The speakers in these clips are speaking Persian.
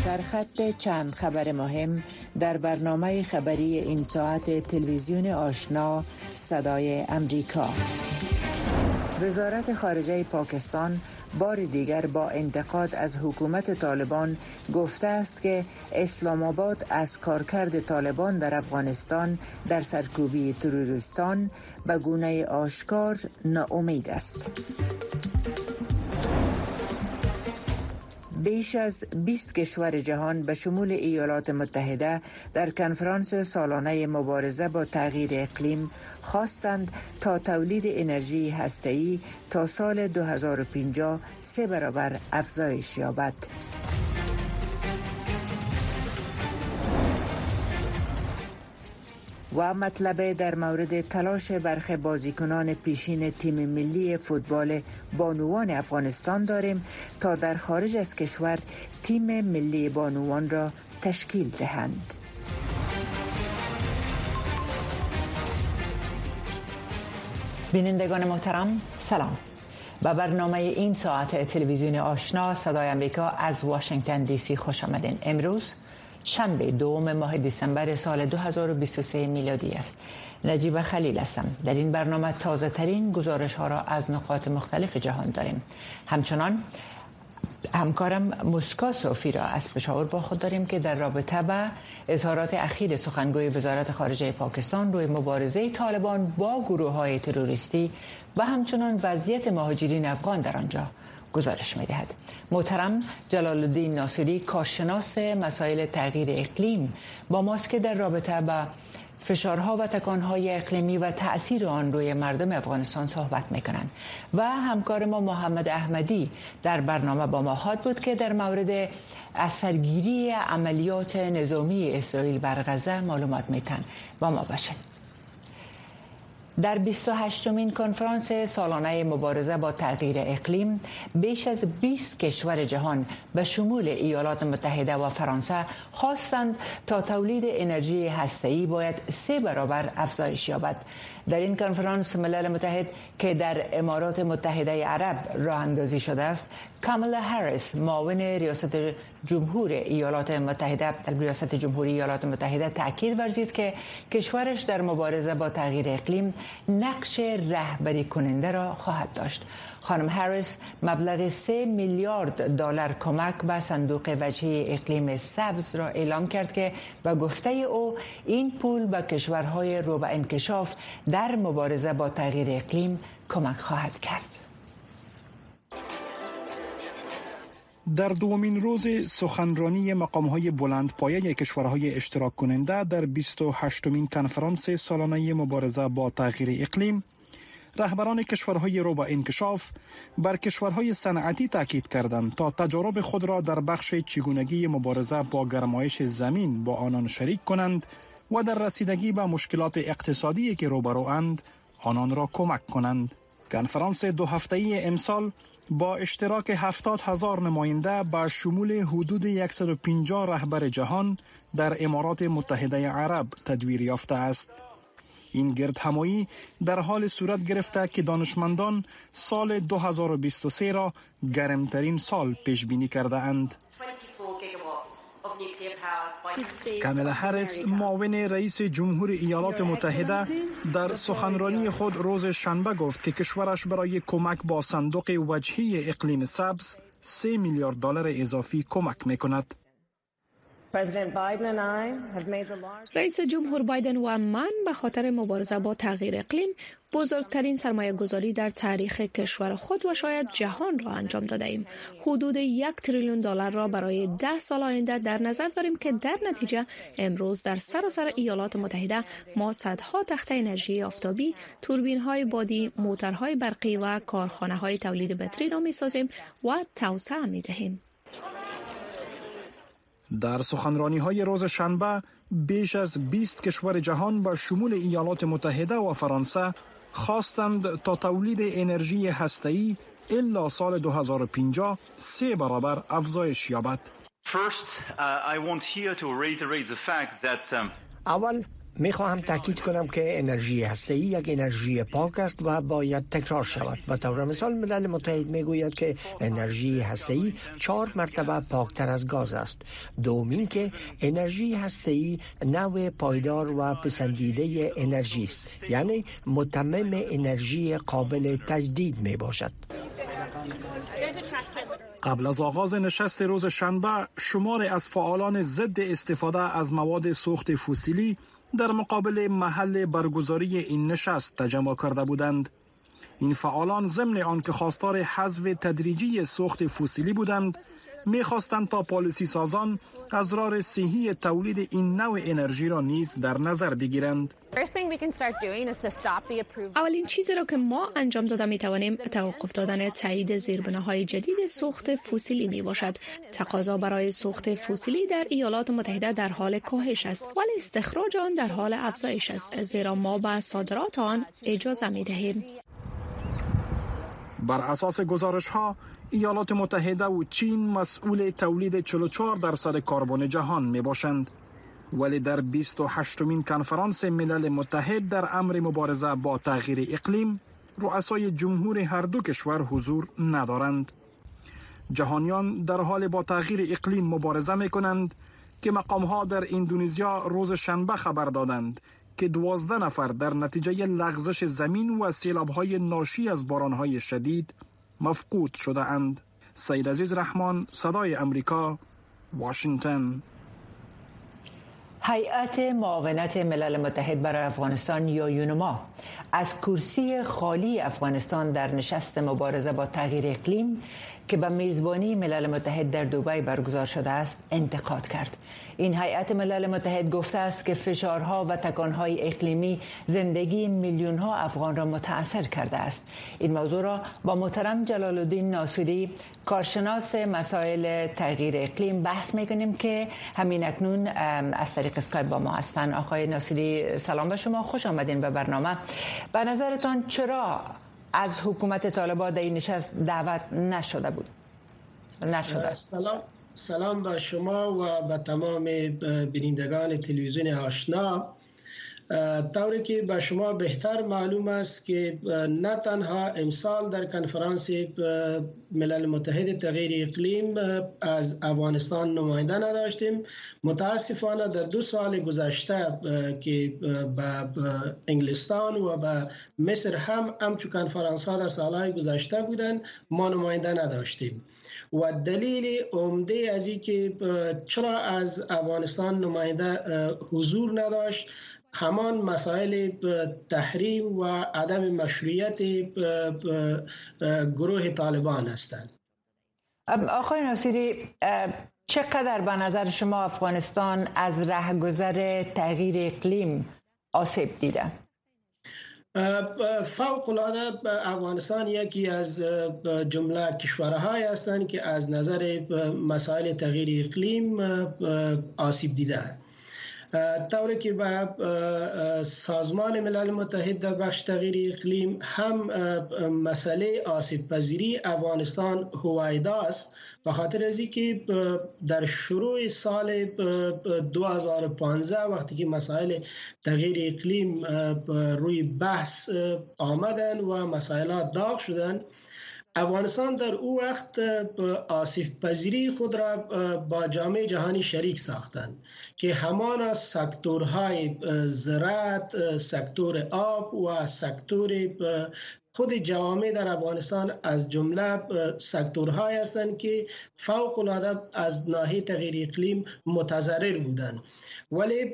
سرخط چند خبر مهم در برنامه خبری این ساعت تلویزیون آشنا صدای امریکا. وزارت خارجه پاکستان بار دیگر با انتقاد از حکومت طالبان گفته است که اسلام آباد از کارکرد طالبان در افغانستان در سرکوبی تروریستان به گونه آشکار ناامید است. بیش از 20 کشور جهان به شمول ایالات متحده در کنفرانس سالانه مبارزه با تغییر اقلیم خواستند تا تولید انرژی هسته‌ای تا سال 2050 3 برابر افزایش یابد. و مطلب در مورد تلاش برخی بازیکنان پیشین تیم ملی فوتبال بانوان افغانستان داریم تا در خارج از کشور تیم ملی بانوان را تشکیل دهند. بینندگان محترم سلام. به برنامه این ساعت تلویزیون آشنا صدای امریکا از واشنگتن دی سی خوش آمدین. امروز شنبه 2 ماه دسامبر سال 2023 میلادی است. نجیب خلیل هستم. در این برنامه تازه ترین گزارش ها را از نقاط مختلف جهان داریم. همچنان همکارم مسکا صوفی را از پشاور با خود داریم که در رابطه با اظهارات اخیر سخنگوی وزارت خارجه پاکستان روی مبارزه طالبان با گروه های تروریستی و همچنان وضعیت مهاجرین افغان در آنجا گزارش می‌دهد. محترم جلال الدین ناصری کارشناس مسائل تغییر اقلیم با ماست که در رابطه با فشارها و تکانهای اقلیمی و تأثیر آن روی مردم افغانستان صحبت می‌کنند و همکار ما محمد احمدی در برنامه با ما خواهد بود که در مورد اثرگیری عملیات نظامی اسرائیل بر غزه معلومات می‌دهند. با ما باشید. در 28مین کنفرانس سالانه مبارزه با تغییر اقلیم بیش از 20 کشور جهان به شمول ایالات متحده و فرانسه خواستند تا تولید انرژی هسته‌ای باید 3 برابر افزایش یابد. در این کنفرانس ملل متحد که در امارات متحده عرب راه اندازی شده است، کامالا هریس معاون ریاست جمهوری ایالات متحده تاکید ورزید که کشورش در مبارزه با تغییر اقلیم نقش رهبری کننده را خواهد داشت. خانم هریس مبلغ 3 میلیارد دلار کمک به صندوق وجهی اقلیم سبز را اعلام کرد که به گفته او این پول به کشورهای رو به انکشاف در مبارزه با تغییر اقلیم کمک خواهد کرد. در دومین روز سخنرانی مقام‌های بلندپایه کشورهای اشتراک کننده در 28مین کنفرانس سالانه مبارزه با تغییر اقلیم، رهبران کشورهای رو به انکشاف بر کشورهای صنعتی تاکید کردند تا تجارب خود را در بخش چگونگی مبارزه با گرمایش زمین با آنان شریک کنند و در رسیدگی به مشکلات اقتصادی که روبروند آنان را کمک کنند. کنفرانس 2 هفته‌ای امسال با اشتراک 70,000 نماینده با شمول حدود 150 رهبر جهان در امارات متحده عرب تدویر یافته است. این گرد همایی در حال صورت گرفته که دانشمندان سال 2023 را گرمترین سال پیش بینی کرده اند. کامالا هریس معاون رئیس جمهور ایالات متحده در سخنرانی خود روز شنبه گفت که کشورش برای کمک با صندوق وجهی اقلیم سبز 3 میلیارد دلار اضافی کمک میکند. رئیس جمهور بایدن و من به خاطر مبارزه با تغییر اقلیم بزرگترین سرمایه گذاری در تاریخ کشور خود و شاید جهان را انجام داده ایم. حدود 1 تریلیون دلار را برای 10 سال آینده در نظر داریم که در نتیجه امروز در سراسر ایالات متحده ما صدها تخته انرژی آفتابی، توربین‌های بادی، موتورهای برقی و کارخانه‌های تولید بطری را می‌سازیم و توسعه می‌دهیم. در سخنرانی‌های روز شنبه بیش از 20 کشور جهان با شمول ایالات متحده و فرانسه خواستند تا تولید انرژی هسته‌ای الا سال 2050 3 برابر افزایش یابد. First, I want here to reiterate the fact that اول میخواهم تاکید کنم که انرژی هسته‌ای یک انرژی پاک است و باید تکرار شود. به طور مثال ملل متحد میگوید که انرژی هسته‌ای 4 مرتبه پاکتر از گاز است. دومین که انرژی هسته‌ای نوع پایدار و پسندیده انرژی است، یعنی متمم انرژی قابل تجدید می باشد. قبل از آغاز نشست روز شنبه، شماری از فعالان ضد استفاده از مواد سوخت فسیلی در مقابل محل برگزاری این نشست تجمع کرده بودند. این فعالان ضمن آنکه خواستار حذف تدریجی سوخت فسیلی بودند، می‌خواستند تا پالیسی سازان اسرار صحی تولید این نوع انرژی را نیز در نظر بگیرند. اولین چیزی را که ما انجام داده می توانیم توقف دادن تایید زیربناهای جدید سوخت فسیلی می باشد. تقاضا برای سوخت فسیلی در ایالات متحده در حال کاهش است، ولی استخراج آن در حال افزایش است، زیرا ما به صادرات آن اجازه می دهیم. بر اساس گزارش‌ها، ایالات متحده و چین مسئول تولید 44% کربن جهان می باشند. ولی در 28مین کنفرانس ملل متحد در امر مبارزه با تغییر اقلیم، رؤسای جمهور هر دو کشور حضور ندارند. جهانیان در حال با تغییر اقلیم مبارزه می کنند که مقام‌ها در اندونزیا روز شنبه خبر دادند که 12 نفر در نتیجه لغزش زمین و سیلاب‌های ناشی از باران‌های شدید مفقود شده اند. سید عزیز رحمان، صدای امریکا، واشنگتن. هیئت معاونت ملل متحد برای افغانستان یا یونما از کرسی خالی افغانستان در نشست مبارزه با تغییر اقلیم که به میزبانی ملل متحد در دبی برگزار شده است انتقاد کرد. این هیئت ملل متحد گفته است که فشارها و تکانهای اقلیمی زندگی میلیون‌ها افغان را متاثر کرده است. این موضوع را با محترم جلال الدین ناصری، کارشناس مسائل تغییر اقلیم بحث می‌کنیم که همین اکنون از طریق اسکایپ با ما هستند. آقای ناصری، سلام به شما، خوش آمدین به برنامه. به نظرتان چرا از حکومت طالبان در این نشست دعوت نشده بود؟ سلام بر شما و به تمام بینندگان تلویزیون آشنا. طوری که به شما بهتر معلوم است که نه تنها امسال در کنفرانس ملل متحد تغییر اقلیم از افغانستان نماینده نداشتیم، متاسفانه در 2 سال گذشته که به انگلستان و به مصر هم همچون کنفرانس ها در سالهای گذشته بودن، ما نماینده نداشتیم. و دلیل عمده از این که چرا از افغانستان نماینده حضور نداشت، همان مسائل تحریم و عدم مشروعیت گروه طالبان هستند. آقای ناصری، چقدر به نظر شما افغانستان از رهگذر تغییر اقلیم آسیب دیده؟ فوق العاده افغانستان یکی از جمله کشورهایی هستند که از نظر مسائل تغییر اقلیم آسیب دیده. طوری که به سازمان ملل متحد در بخش تغییر اقلیم هم مسئله آسیب پذیری افغانستان هویدا است، به خاطر از اینکه در شروع سال 2015 وقتی که مسائل تغییر اقلیم روی بحث آمدن و مسائلات داغ شدن، افغانستان در او وقت آسیب پذیری خود را با جامعه جهانی شریک ساختند که همان از سکتورهای زراعت، سکتور آب و سکتور خود جوامع در افغانستان از جمله سکتورهای هستند که فوق العاده از ناحیه تغییر اقلیم متضرر بودند. ولی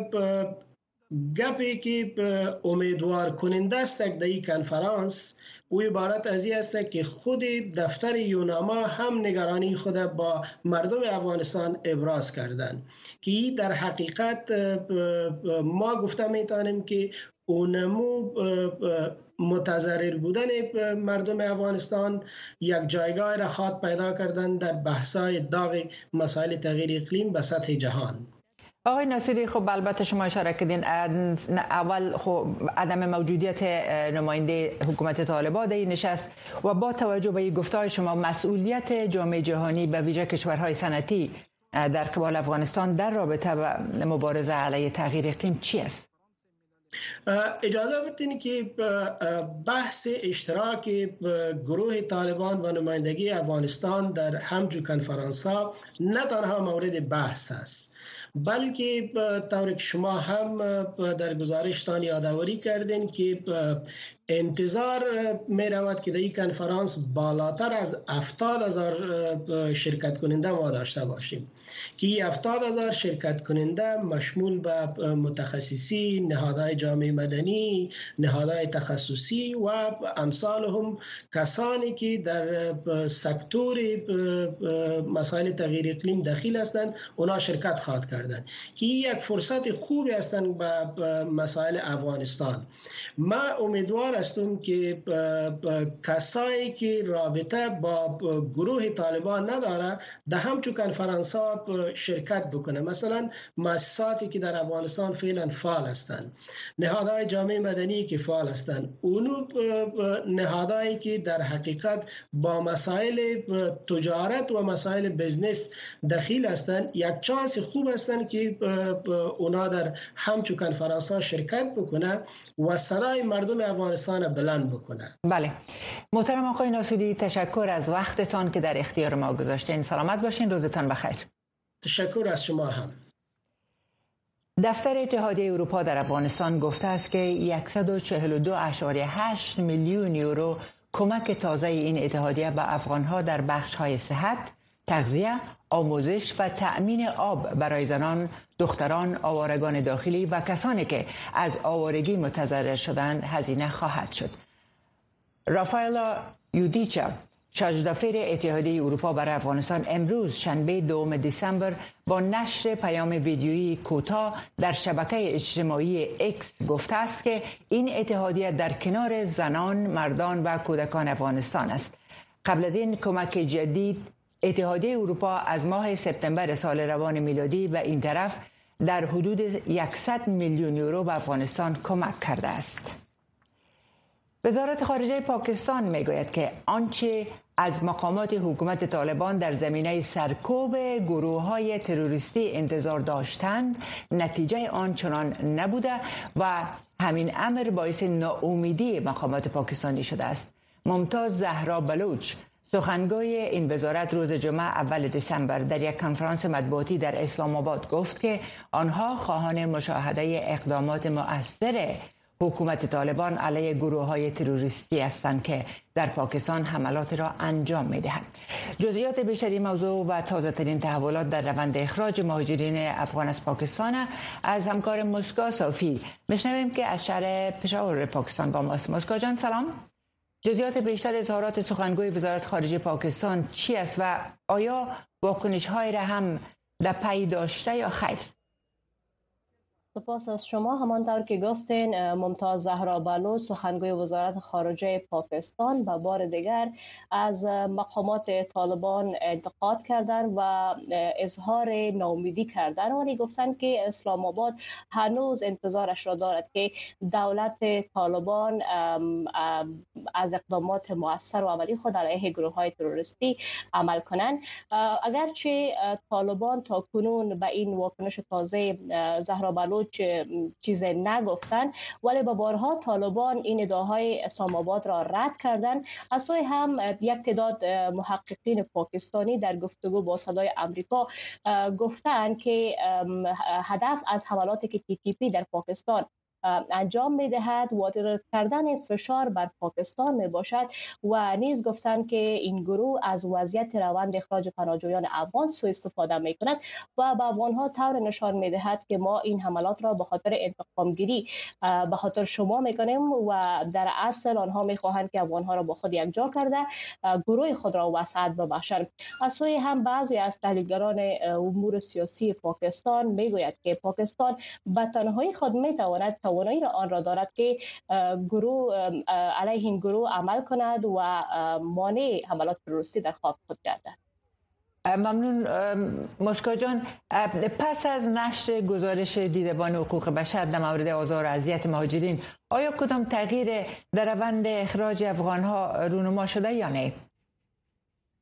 گپی که امیدوار کننده است در این کنفرانس او عبارت از این است که خود دفتر یونما هم نگرانی خود با مردم افغانستان ابراز کردند که در حقیقت ما گفته میتونیم که اونمو متضرر بودن مردم افغانستان یک جایگاه را خواد پیدا کردن در بحث‌های داغ مسائل تغییر اقلیم به سطح جهان. آقای ناصری، خب البته شما اشاره کردین اول خب عدم موجودیت نماینده حکومت طالبان در این نشست و با توجه به گفته‌های شما مسئولیت جامعه جهانی به ویژه کشورهای صنعتی در قبال افغانستان در رابطه با مبارزه علیه تغییر اقلیم چی است؟ اجازه بدین که بحث اشتراک گروه طالبان و نمایندگی افغانستان در همجو کنفرانس ها نه تنها مورد بحث است، بلکه طور که شما هم در گزارشتان یادآوری کردین که انتظار می رود که در این کنفرانس بالاتر از 70,000 شرکت کننده ما داشته باشیم که این 70,000 شرکت کننده مشمول به متخصصین، نهادهای جامعه مدنی، نهادهای تخصصی و امثال هم کسانی که در سکتور مسائل تغییر اقلیم دخیل هستند، اونا شرکت خواهد کردند که این یک فرصت خوبی هستند به مسائل افغانستان. ما امیدوار هستم که کسایی که رابطه با گروه طالبان نداره در همچون کنفرانس ها شرکت بکنه، مثلا مؤسساتی که در افغانستان فعلا فعال هستند، نهادهای جامعه مدنی که فعال هستند، اونو نهادهایی که در حقیقت با مسائل تجارت و مسائل بزنس دخیل هستند، یک چانس خوب هستند که اونا در همچون کنفرانس ها شرکت بکنه و صدای مردم افغانستان بلند بکنه. بله، محترم آقای ناصری، تشکر از وقتتان که در اختیار ما گذاشتین. سلامت باشین، روزتان بخیر. تشکر از شما هم. دفتر اتحادیه اروپا در افغانستان گفته است که 142.8 میلیون یورو کمک تازه این اتحادیه به افغانها در بخش‌های صحت، تغذیه، آموزش و تأمین آب برای زنان، دختران، آوارگان داخلی و کسانی که از آوارگی متضرر شدند هزینه خواهد شد. رافائلا یودیچا، شاژدافیر اتحادیه اروپا برای افغانستان، امروز شنبه 2 دسامبر با نشر پیام ویدیویی کوتاه در شبکه اجتماعی اکس گفته است که این اتحادیه در کنار زنان، مردان و کودکان افغانستان است. قبل از این کمک جدید، اتحادیه اروپا از ماه سپتامبر سال روان میلادی و این طرف در حدود 100 میلیون یورو به افغانستان کمک کرده است. وزارت خارجه پاکستان میگوید که آنچه از مقامات حکومت طالبان در زمینه سرکوب گروه‌های تروریستی انتظار داشتند، نتیجه آن چنان نبوده و همین امر باعث ناامیدی مقامات پاکستانی شده است. ممتاز زهرا بلوچ، سخنگوی این وزارت، روز جمعه اول دسامبر در یک کنفرانس مطبوعاتی در اسلام آباد گفت که آنها خواهان مشاهده اقدامات مؤثر حکومت طالبان علیه گروه‌های تروریستی هستند که در پاکستان حملات را انجام می‌دهند. جزئیات بیشتر این موضوع و تازه‌ترین تحولات در روند اخراج مهاجرین افغان از پاکستان از همکار مسکا صافی می‌شنویم که از شهر پشاور پاکستان با ماست. مسکا جان سلام. جزئیات بیشتر اظهارات سخنگوی وزارت خارجه پاکستان چی است و آیا واکنش‌های را هم در پی داشته یا خیر؟ سپاس از شما. همانطور که گفتین، ممتاز زهرا بلوچ، سخنگوی وزارت خارجه پاکستان، به بار دیگر از مقامات طالبان انتقاد کردند و اظهار ناامیدی کردند، ولی گفتند که اسلام آباد هنوز انتظارش را دارد که دولت طالبان از اقدامات مؤثر و عملی خود علیه گروه‌های تروریستی عمل کنند. اگرچه طالبان تا کنون به این واکنش تازه زهرا بلوچ چیز نگفتن، ولی به بارها طالبان این ادعاهای اسلام آباد را رد کردند. از سوی هم یک تعداد محققین پاکستانی در گفتگو با صدای آمریکا گفتند که هدف از حملاتی که TTP در پاکستان انجام می‌دهد وارد کردن فشار بر پاکستان میباشد و نیز گفتند که این گروه از وضعیت روند اخراج پناهجویان افغان سوء استفاده می‌کند و به افغان‌ها طور نشان می‌دهد که ما این حملات را به خاطر انتقام گیری به خاطر شما می‌کنیم و در اصل آنها می‌خواهند که افغان‌ها را با خود یکجا کرده گروه خود را وسعت ببخشند. از سوی هم بعضی از تحلیلگران امور سیاسی پاکستان میگوید که پاکستان به تنهایی خود می‌تواند توانایی آن را دارد که علیه این گروه عمل کند و مانع حملات تروریستی در خاک خود گردد. ممنون مسکا جان. پس از نشر گزارش دیدبان حقوق بشر در مورد آزار و اذیت مهاجرین، آیا کدام تغییر در روند اخراج افغان‌ها رونما شده یا نه؟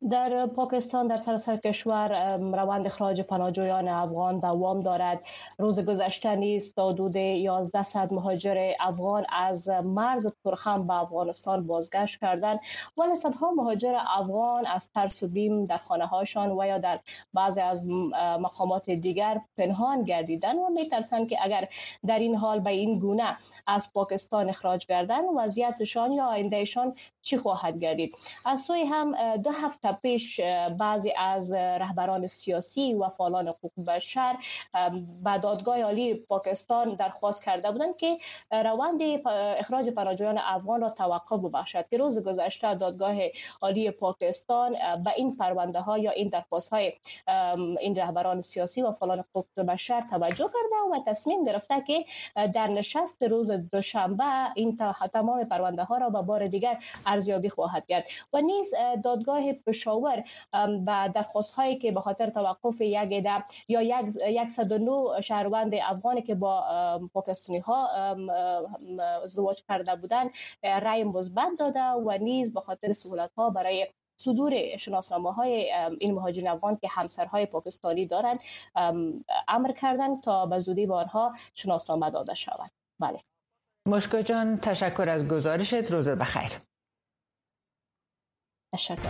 در پاکستان در سراسر کشور روند اخراج پناهجویان افغان دوام دارد. روز گذشته نیز حدود 1100 مهاجر افغان از مرز ترخم به افغانستان بازگشت کردند، ولی صدها مهاجر افغان از ترس و بیم در خانه‌هاشان و یا در بعضی از مقامات دیگر پنهان گردیدند و می‌ترسند که اگر در این حال به این گونه از پاکستان اخراج گردند وضعیتشان یا آیندهشان چی خواهد گردید. از سوی هم 2 هفته پیش بعضی از رهبران سیاسی و فعالان حقوق بشر به دادگاه عالی پاکستان درخواست کرده بودند که روند اخراج پناهجویان افغان را توقف ببخشد که روز گذشته دادگاه عالی پاکستان به این پرونده ها یا این درخواست های این رهبران سیاسی و فعالان حقوق بشر توجه کرده و تصمیم گرفته که در نشست روز دوشنبه این تمام پرونده ها را به بار دیگر ارزیابی خواهد کرد. و نیز دادگاه پشاور با درخواست هایی که به خاطر توقف یک عده یا 109 شهروند افغانی که با پاکستانی ها ازدواج کرده بودند رأی مثبت داده و نیز به خاطر سهولت ها برای صدور شناسنامه‌های این مهاجرین افغان که همسرهای پاکستانی دارند امر کردند تا به زودی به آنها شناسنامه داده شود. بله. مشکا جان، تشکر از گزارشت. روزت بخیر. تشکر.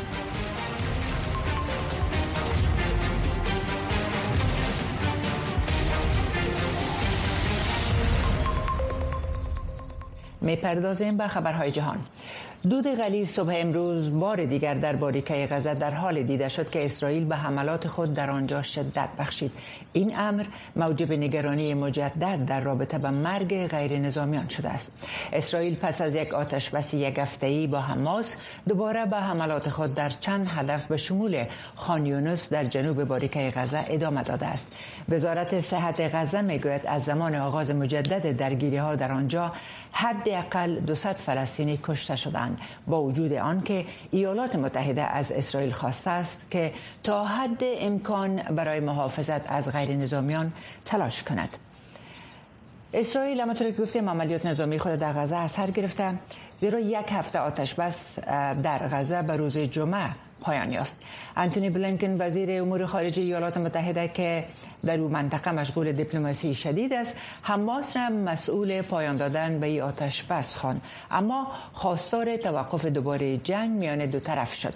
می‌پردازیم به خبرهای جهان. دود غلیظ صبح امروز بار دیگر در باریکه غزه در حال دیده شد که اسرائیل به حملات خود در آنجا شدت بخشید. این امر موجب نگرانی مجدد در رابطه با مرگ غیر نظامیان شده است. اسرائیل پس از یک آتشبس یک هفته‌ای با حماس دوباره به حملات خود در چند هدف به شمول خان یونس در جنوب باریکه غزه ادامه داده است. وزارت صحت غزه میگوید از زمان آغاز مجدد درگیری‌ها در آنجا حداقل 200 فلسطینی کشته شدند، با وجود آنکه ایالات متحده از اسرائیل خواسته است که تا حد امکان برای محافظت از غیر نظامیان تلاش کند. اسرائیل همانطور که گفتیم عملیات نظامی خود در غزه از سر گرفته، زیرا یک هفته آتش بس در غزه به روز جمعه پایان یافت. انتونی بلینکن وزیر امور خارجه ایالات متحده که در اون منطقه مشغول دیپلماسی شدید است، حماس را مسئول پایان دادن به این آتش بس خواند، اما خواستار توقف دوباره جنگ میان دو طرف شد.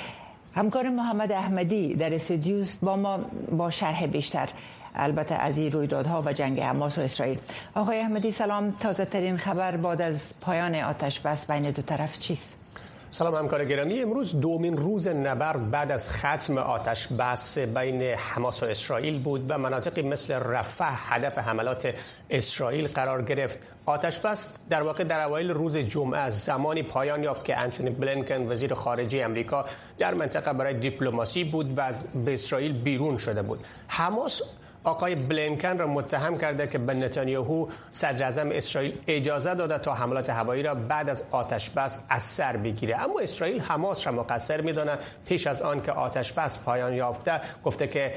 همکار محمد احمدی در استودیو با ما با شرح بیشتر البته از این رویدادها و جنگ حماس و اسرائیل. آقای احمدی سلام، تازه ترین خبر بعد از پایان آتش بس بین دو طرف چیست؟ سلام همکار گرامی، امروز دومین روز نبرد بعد از ختم آتش بس بین حماس و اسرائیل بود و مناطقی مثل رفح هدف حملات اسرائیل قرار گرفت. آتش بس در واقع در اوایل روز جمعه زمانی پایان یافت که انتونی بلینکن وزیر خارجه امریکا در منطقه برای دیپلماسی بود و از اسرائیل بیرون شده بود. حماس آقای بلینکن را متهم کرده که به نتانیاهو صدر اعظم اسرائیل اجازه داده تا حملات هوایی را بعد از آتش بس از سر بگیره، اما اسرائیل حماس را مقصر می‌داند. پیش از آن که آتش بس پایان یافته گفته که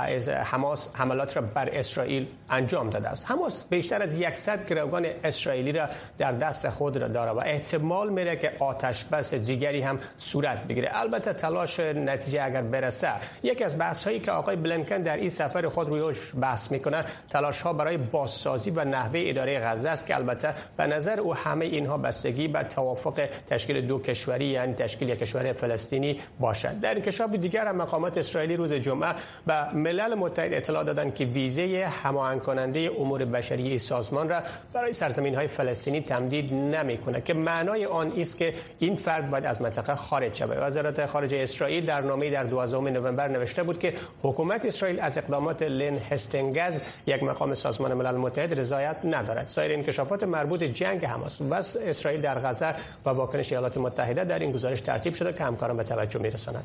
حماس حملات را بر اسرائیل انجام داده است. حماس بیشتر از 100 گروگان اسرائیلی را در دست خود را دارد و احتمال میره که آتش بس دیگری هم صورت بگیره. البته تلاش نتیجه اگر برسه، یکی از بحث‌هایی که آقای بلینکن در این سفر خود روی بحث میکنه تلاش ها برای بازسازی و نحوه اداره غزه است که البته به نظر او همه اینها بستگی به توافق تشکیل دو کشوری یعنی تشکیل یک کشور فلسطینی باشد. در انکشاف دیگر هم مقامات اسرائیلی روز جمعه به ملل متحد اطلاع دادند که ویزه هماهنگ کننده امور بشری سازمان را برای سرزمین های فلسطینی تمدید نمیکنه که معنای آن است که این فرد باید از منطقه خارج شود. وزارت خارجه اسرائیل در نامه‌ای در 12 نوامبر نوشته بود که حکومت اسرائیل از اقدامات لین هستینگز یک مقام سازمان ملل متحد رضایت ندارد. سایر انکشافات مربوط جنگ حماس و اسرائیل در غزه و واکنش ایالات متحده در این گزارش ترتیب شده که همکاران به توجه می‌رسانند.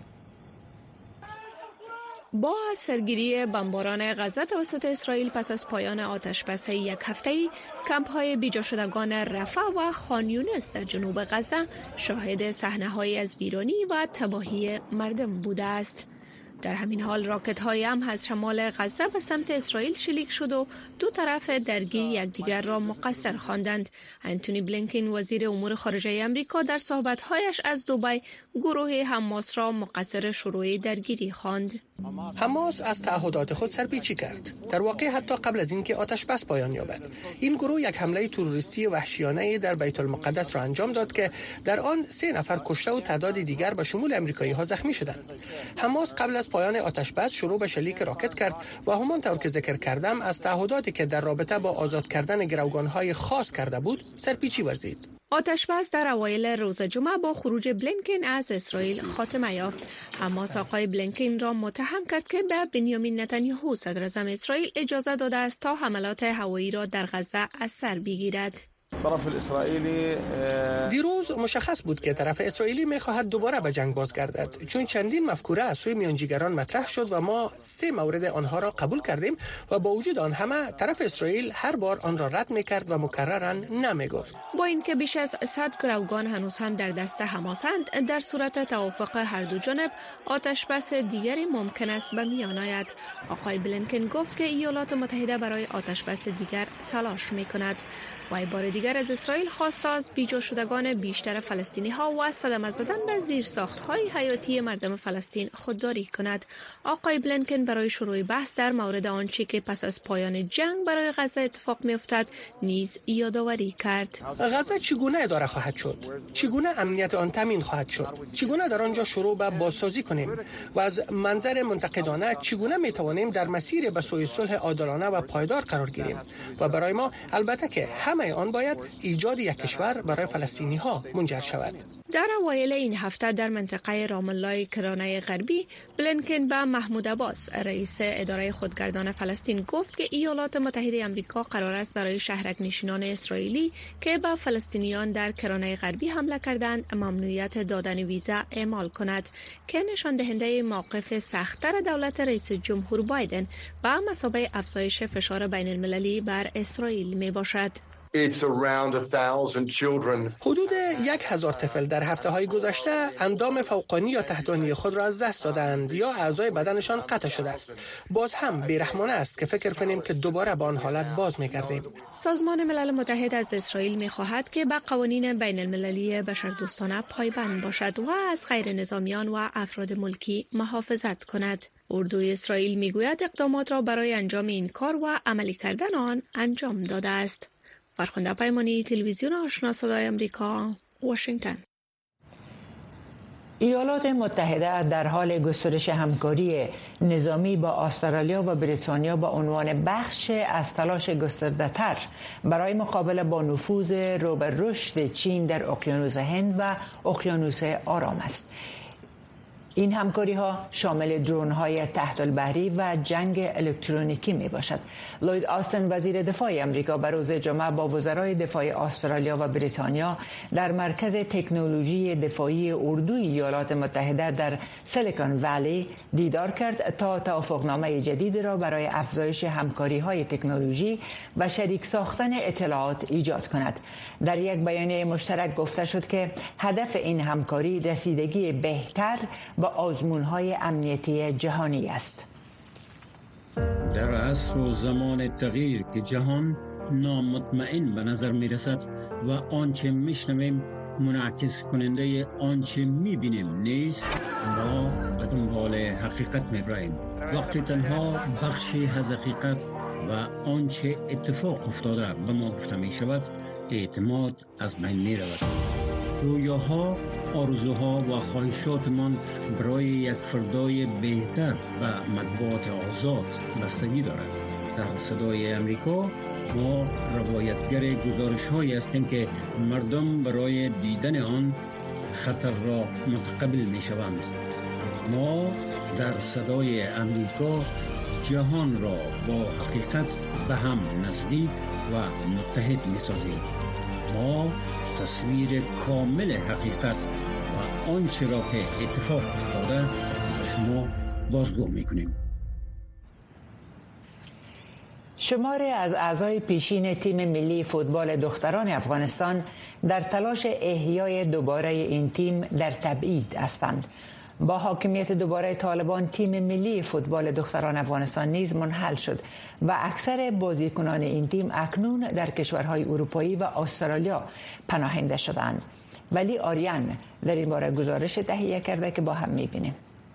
با سرگیری بمباران غزه توسط اسرائیل پس از پایان آتش‌بس یک هفته‌ای، کمپ‌های بیجا شدگان رفح و خان یونس در جنوب غزه شاهد صحنه‌هایی از ویرانی و تباهی مردم بوده است. در همین حال راکت‌های هم از شمال غزه به سمت اسرائیل شلیک شد و دو طرف درگیر یکدیگر را مقصر خواندند. انتونی بلینکن وزیر امور خارجه آمریکا در صحبت‌هایش از دبی گروه حماس را مقصر شروع درگیری خواند. حماس از تعهدات خود سرپیچی کرد. در واقع حتی قبل از اینکه آتش بس پایان یابد، این گروه یک حمله تروریستی وحشیانه در بیت المقدس را انجام داد که در آن 3 نفر کشته و تعداد دیگر به شمول آمریکایی‌ها زخمی شدند. حماس قبل از پایان آتش بس شروع به شلیک راکت کرد و همانطور که ذکر کردم از تعهداتی که در رابطه با آزاد کردن گروگان‌های خاص کرده بود سرپیچی ورزید. آتش بس در اوایل روز جمعه با خروج بلینکن از اسرائیل خاتمه یافت. حماس آقای بلینکن را متهم کرد که به بنیامین نتانیاهو صدر اعظم اسرائیل اجازه داده است تا حملات هوایی را در غزه از سر بگیرد. طرف اسرائیلی دیروز مشخص بود که طرف اسرائیلی می‌خواهد دوباره به جنگ بازگردد، چون چندین مفکوره از سوی میانجیگران مطرح شد و ما 3 مورد آنها را قبول کردیم و با وجود آن همه طرف اسرائیل هر بار آن را رد می‌کرد و مکرراً نمی‌گفت. با اینکه بیش از 100 گروگان هنوز هم در دست حماسند، در صورت توافق هر دو جانب آتش بس دیگری ممکن است به میان آید. آقای بلینکن گفت که ایالات متحده برای آتش بس دیگر تلاش می‌کند. و بار دیگر از اسرائیل خواست از بیجا شدگان بیشتر فلسطینی ها و صدمه زدن به زیرساخت های حیاتی مردم فلسطین خودداری کند. آقای بلینکن برای شروع بحث در مورد آنچه که پس از پایان جنگ برای غزه اتفاق می افتد نیز یادآوری کرد. غزه چگونه اداره خواهد شد؟ چگونه امنیت آن تامین خواهد شد؟ چگونه در آنجا شروع به بازسازی کنیم؟ و از منظر منتقدانه چگونه می توانیم در مسیر به سوی صلح عادلانه و پایدار قرار گیریم؟ و برای ما البته که آن باید ایجاد یک کشور برای فلسطینی ها منجر شود. در اوایل این هفته در منطقه رام الله کرانه غربی بلینکن به محمود عباس رئیس اداره خودگردان فلسطین گفت که ایالات متحده آمریکا قرار است برای شهرک نشینان اسرائیلی که به فلسطینیان در کرانه غربی حمله کردند ممنوعیت دادن ویزا اعمال کند که نشان دهنده موقف سخت‌تر دولت رئیس جمهور بایدن به مثابه افزایش فشار بین المللی بر اسرائیل می باشد. حدود 1000 طفل در هفته‌های گذشته اندام فوقانی یا تحتانی خود را از دست دادند یا اعضای بدنشان قطع شده است. باز هم بیرحمانه است که فکر کنیم که دوباره به آن حالت باز می‌گردیم. سازمان ملل متحد از اسرائیل می‌خواهد که به قوانین بین المللی بشردوستانه پایبند باشد و از غیر نظامیان و افراد ملکی محافظت کند. اردوی اسرائیل می‌گوید اقدامات را برای انجام این کار و عملی کردن آن انجام داده است. فرخنده پیمانی، تلویزیون آشنا صدای آمریکا، واشنگتن. ایالات متحده در حال گسترش همکاری نظامی با استرالیا و بریتانیا با عنوان بخش از تلاش گسترده‌تر برای مقابله با نفوذ رو به رشد چین در اقیانوس هند و اقیانوس آرام است. این همکاری ها شامل درون های تحت البحری و جنگ الکترونیکی می باشد. لوید آستن وزیر دفاع آمریکا به روز جمعه با وزرای دفاع استرالیا و بریتانیا در مرکز تکنولوژی دفاعی اردوی ایالات متحده در سیلیکون ولی دیدار کرد تا توافقنامه جدید را برای افزایش همکاری های تکنولوژی و شریک ساختن اطلاعات ایجاد کند. در یک بیانیه مشترک گفته شد که هدف این همکاری رسیدگی بهتر با آزمون‌های امنیتی جهانی است. در عصر و زمان تغییر که جهان نامطمئن به نظر می‌رسد و آنچه می‌شنویم منعکس کننده آنچه می‌بینیم نیست، ما به دنبال حقیقت می‌رویم. وقتی تنها بخشی از حقیقت و آنچه اتفاق افتاده به ما گفته می‌شود، اعتماد از بین می‌رود. رویاها، آرزوها و خواهشاتمان برای یک فردای بهتر و مطبوعات آزاد بستگی دارد. در صدای امریکا ما روایتگر گزارش‌هایی هستیم که مردم برای دیدن آن خطر را متقبل می‌شوند. ما در صدای امریکا جهان را با حقیقت به هم نزدیک و متحد می‌سازیم. ما تصویر کامل حقیقت و آنچه را که اتفاق افتاده به شما بازگو می‌کنیم. شماری از اعضای پیشین تیم ملی فوتبال دختران افغانستان در تلاش احیای دوباره این تیم در تبعید هستند. با حاکمیت دوباره طالبان تیم ملی فوتبال دختران افغانستان نیز منحل شد و اکثر بازیکنان این تیم اکنون در کشورهای اروپایی و استرالیا پناهنده شدند. ولی آریان در این باره گزارش تهیه کرده که با هم می‌بینیم.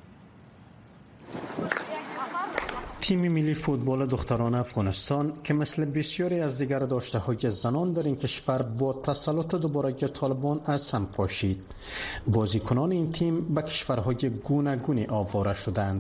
تیم ملی فوتبال دختران افغانستان که مثل بسیاری از دیگر داشته‌های زنان در این کشور با تسلط دوباره طالبان از هم پاشید. بازیکنان این تیم به کشورهای گوناگونی آواره شدند.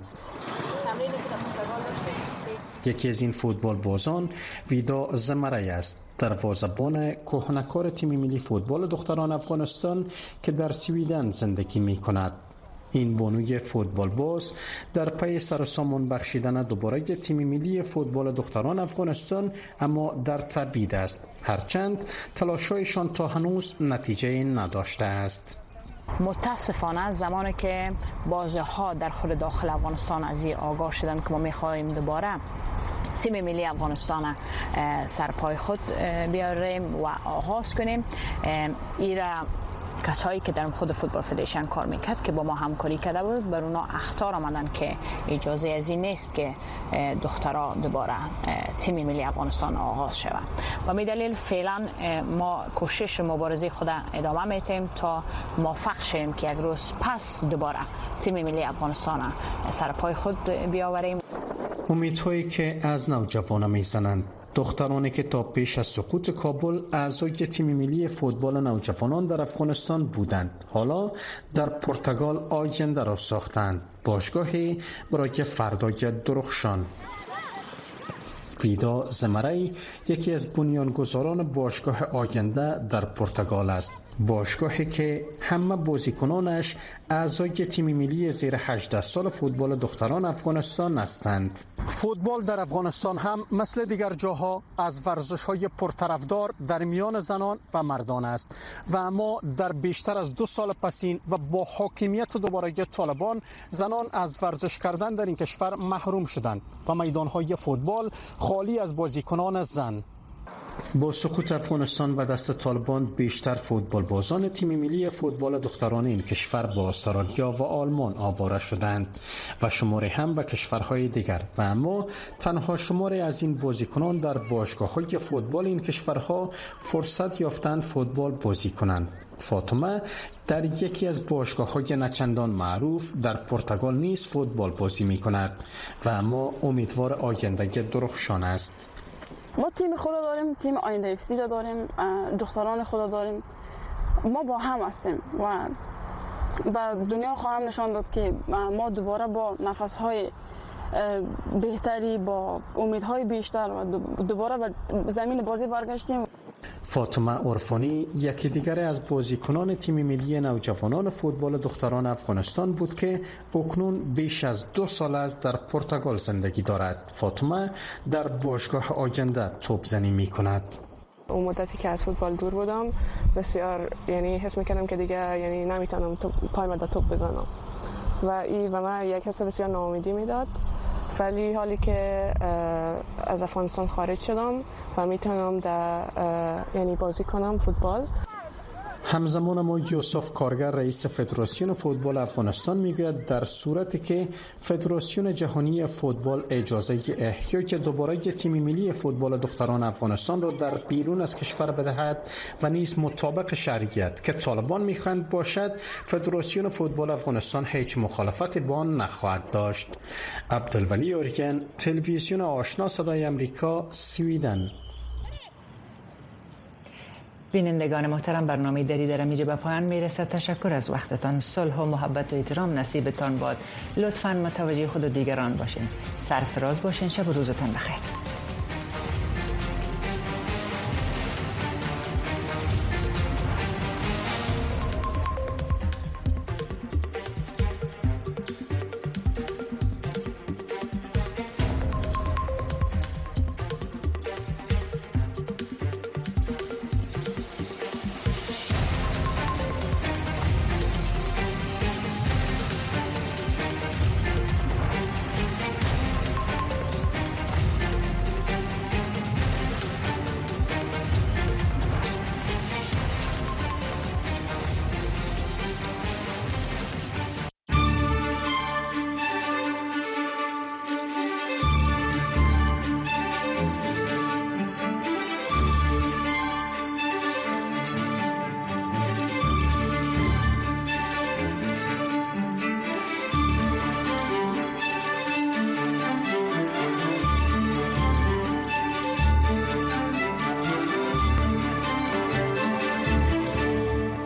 یکی از این فوتبال بازان ویدا زمره است، دروازه‌بان کهنه‌کار تیم ملی فوتبال دختران افغانستان که در سویدن زندگی می‌کند. این بانوی فوتبال باز در پی سر و سامان بخشیدن دوباره تیم ملی فوتبال دختران افغانستان اما در تبعید است، هرچند تلاش‌هایشان تا هنوز نتیجه نداشته است. متاسفانه زمانی که بازی‌ها در خود داخل افغانستان از این آگاه شدن که ما می‌خواهیم دوباره تیم ملی افغانستان سرپای خود بیاریم و آغاز کنیم، ایرا کسایی که در خود فوتبال فدریشن کار میکرد که با ما همکاری کرده بود بر اونا اخطار آمدن که اجازه از این نیست که دخترها دوباره تیم ملی افغانستان آغاز شود و می دلیل فعلا ما کوشش مبارزه خود ادامه میتیم تا موفق شیم که یک روز پس دوباره تیم ملی افغانستان سر پای خود بیاوریم. امیدهایی که از نوجوانان میزنند، دخترانی که تا پیش از سقوط کابل اعضای تیم ملی فوتبال نوجوانان در افغانستان بودند، حالا در پرتغال آینده را ساختند، باشگاهی برای فردای درخشان. ویدا زمره یکی از بنیانگذاران باشگاه آینده در پرتغال است، باشگاهی که همه بازیکنانش اعضای تیم ملی زیر 18 سال فوتبال دختران افغانستان هستند. فوتبال در افغانستان هم مثل دیگر جاها از ورزش‌های پرطرفدار در میان زنان و مردان است و اما در بیشتر از 2 سال پسین و با حاکمیت دوباره طالبان زنان از ورزش کردن در این کشور محروم شدند و میدان‌های فوتبال خالی از بازیکنان زن. با سقوط افغانستان و دست طالبان بیشتر فوتبال بازان تیم ملی فوتبال دختران این کشور با استرالیا و آلمان آواره شدند و شماری هم به کشورهای دیگر و اما تنها شماری از این بازیکنان در باشگاه‌های فوتبال این کشورها فرصت یافتند فوتبال بازی کنند. فاطمه در یکی از باشگاه‌های نچندان معروف در پرتغال نیز فوتبال بازی می‌کند و اما امیدوار آینده درخشان است. ما تیم خود داریم، تیم آینده اف سی داریم، دختران خود داریم، ما با هم هستیم و به دنیا خواهم نشان داد که ما دوباره با نفس‌های بهتری، با امیدهای بیشتر و دوباره به زمین بازی برگشتیم. فاطمه عرفانی یکی دیگر از بازیکنان تیم ملی نوجوانان فوتبال دختران افغانستان بود که اکنون بیش از 2 سال است در پرتغال زندگی دارد. فاطمه در باشگاه آینده توپ زنی می کند. اون مدتی که از فوتبال دور بودم بسیار حس می‌کردم که دیگه نمیتونم پایم در توپ بزنم و این به من یک حس بسیار ناامیدی میداد، ولی حالی که از افغانستان خارج شدم و میتونم بازی کنم فوتبال. همزمان ما یوسف کارگر رئیس فدراسیون فوتبال افغانستان میگوید در صورتی که فدراسیون جهانی فوتبال اجازه احیای دوباره تیم ملی فوتبال دختران افغانستان را در بیرون از کشور بدهد و نیز مطابق شرعیت که طالبان میخواهند باشد، فدراسیون فوتبال افغانستان هیچ مخالفت با آن نخواهد داشت. عبدالولی اوریان، تلویزیون آشنا صدای آمریکا، سویدن. بینندگان محترم، برنامه دری در اینجا به پایان میرسد. تشکر از وقتتان. صلح و محبت و احترام نصیبتان باد. لطفاً متوجه خود و دیگران باشین. سرفراز باشین. شب و روزتان بخیر.